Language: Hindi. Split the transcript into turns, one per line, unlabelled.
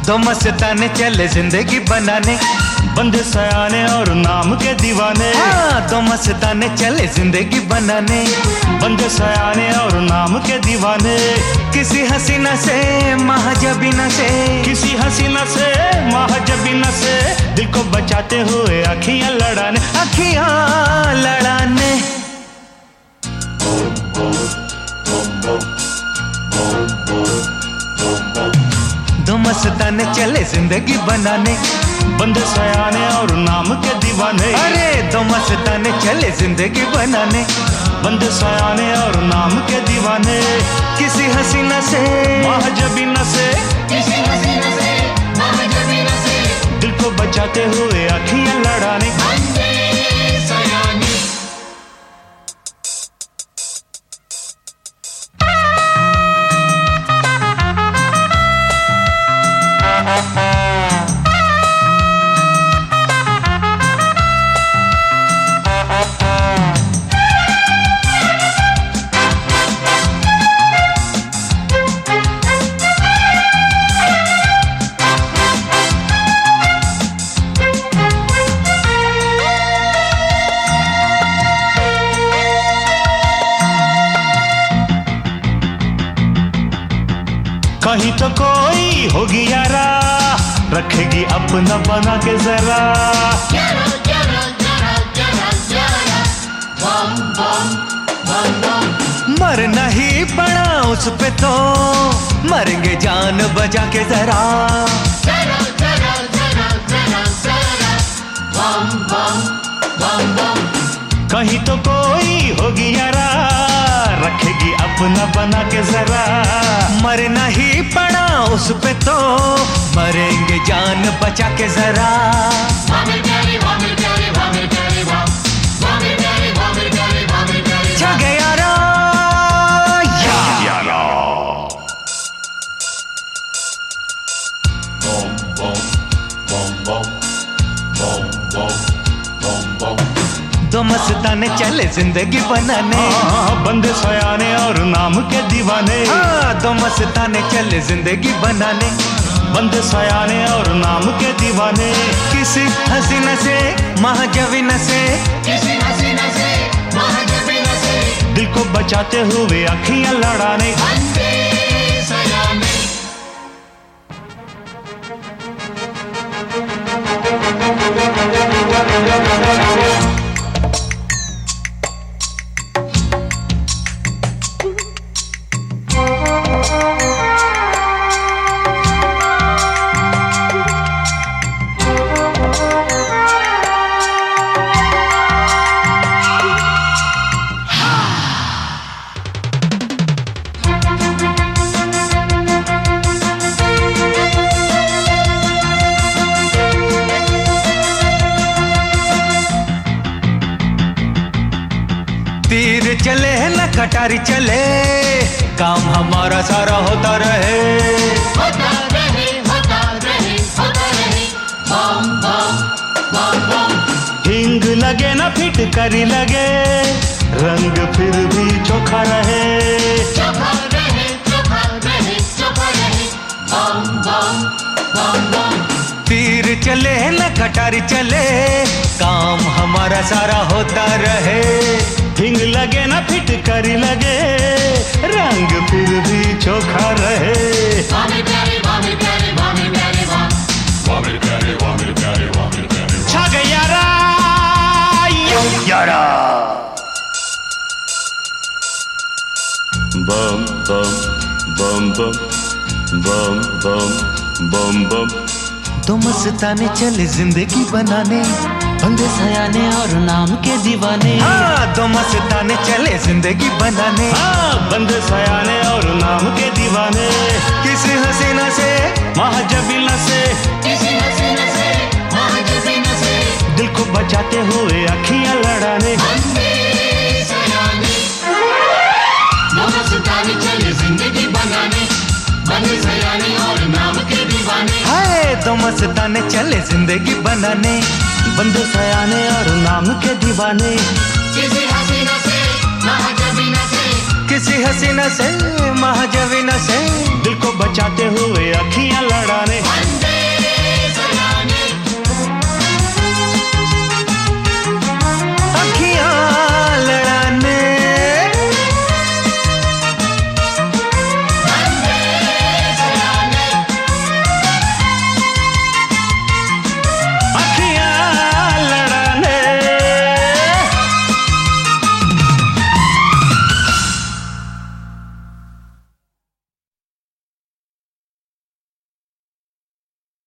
दो मस्ताने चले जिंदगी बनाने,
बंदे सयाने और नाम के दीवाने।
हाँ, दो मस्ताने चले जिंदगी बनाने,
बंदे सयाने और नाम के दीवाने।
किसी हसीना से महाजबीना से,
किसी हसीना से महाजबीना से, दिल को बचाते हुए अखियां लड़ाने,
अखियां लड़ाने। दो मस्ताने चले जिंदगी बनाने,
बंदे सयाने और नाम के दीवाने।
अरे दो मस्ताने चले जिंदगी बनाने,
बंदे सयाने और नाम के दीवाने।
किसी हसीना से
महाजबीना से,
किसी हसीना से महाजबीना से,
दिल को बचाते हुए अखियां लड़ाने।
बंदे सयाने।
कहीं तो कोई होगी यारा, रखेगी अपना बना के जरा।
जरा जरा जरा जरा जरा, बम बम बम बम।
मरना ही पड़ा उस पे तो, मरेंगे जान बजा के जरा।
जरा जरा जरा जरा जरा, बम बम बम बम।
कहीं तो कोई होगी यारा, रखेगी अपना बना के जरा।
मरना ही पड़ा उस पे तो, मरेंगे जान बचा के जरा।
वामे प्यारे वामे प्यारे वामे प्यारे वाम, वामे प्यारे वामे प्यारे वामे प्यारे।
छा गया रा
यारा।
बम बम बम बम बम बम बम बम।
दो मस्ताने चले जिंदगी बनाने,
बंदे सयाने और नाम के दीवाने।
हाँ, दो मस्ताने चले जिंदगी बनाने,
बंदे सयाने और नाम के दीवाने।
किसी हसीना से महाजबीना से,
किसी हसीना से महाजबीना से,
दिल को बचाते हुए अखियां लड़ाने।
बंदे सयाने।
तीर चले न कटारी चले, काम हमारा सारा होता रहे।
होता रहे होता रहे होता रहे, बम बम बम बम।
हिंग लगे ना फिटकरी लगे, रंग फिर भी चोखा रहे।
चोखा रहे चोखा रहे चोखा रहे, बम बम बम बम।
तीर चले न कटारी चले, काम हमारा सारा होता रहे।
हिंग लगे ना फिटकरी लगे, रंग फिर भी चोखा रहे।
वामे प्यारे वामे प्यारे वामे प्यारे वाम, वामे प्यारे वामे प्यारे वामे प्यारे।
छा गया रा यारा। बम बम बम बम बम बम बम बम।
दो मस्ताने चले जिंदगी बनाने, बंदे सयाने और नाम के दीवाने। हाँ, दो मस्ताने चले जिंदगी बनाने,
हाँ, बंदे सयाने और नाम के दीवाने।
किसी हसीना से
महाजबीना से,
किसी हसीना से महाजबीना से,
दिल को बचाते हुए अखियां लड़ाने।
बंदे सयाने। दो मस्ताने चले जिंदगी बनाने, बंदे सयाने और नाम के दीवाने।
हाय, दो मस्ताने चले जिंदगी बनाने,
बंदे सयाने और नाम के दीवाने।
किसी हसीना से महाजबीना से,
किसी
नसे नसे महाजवी नसे दिल को बचाते हुए अखियां लड़ाने